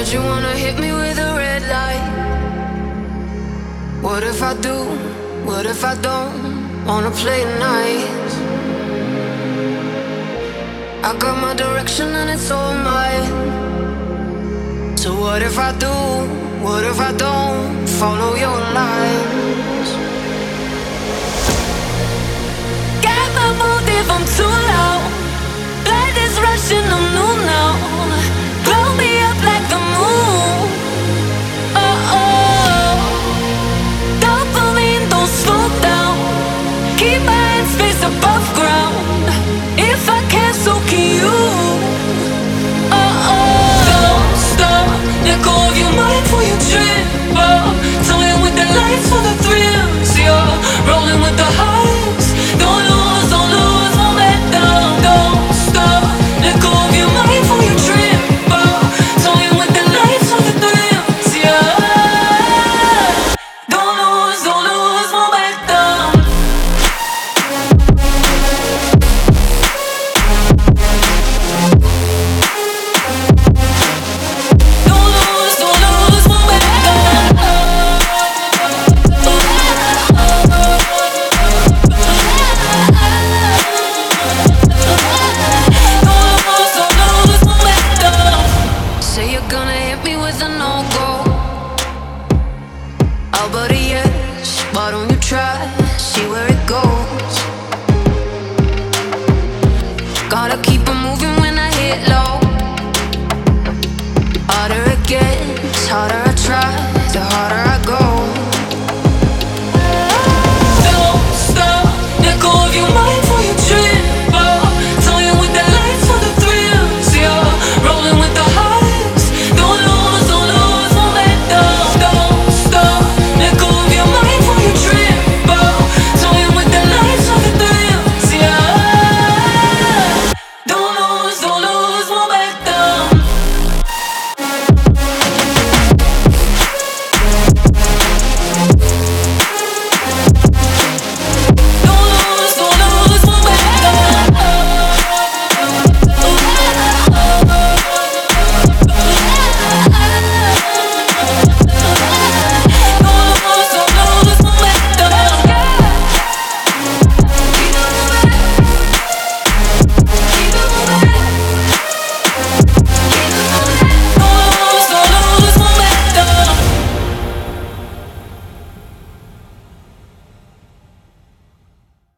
Heard you wanna hit me with a red light. What if I do? What if I don't wanna play nice? I got my direction and it's all mine. So what if I do? What if I don't follow your lines? Get my mood if I'm too loud. Blood is rushing, I'm new.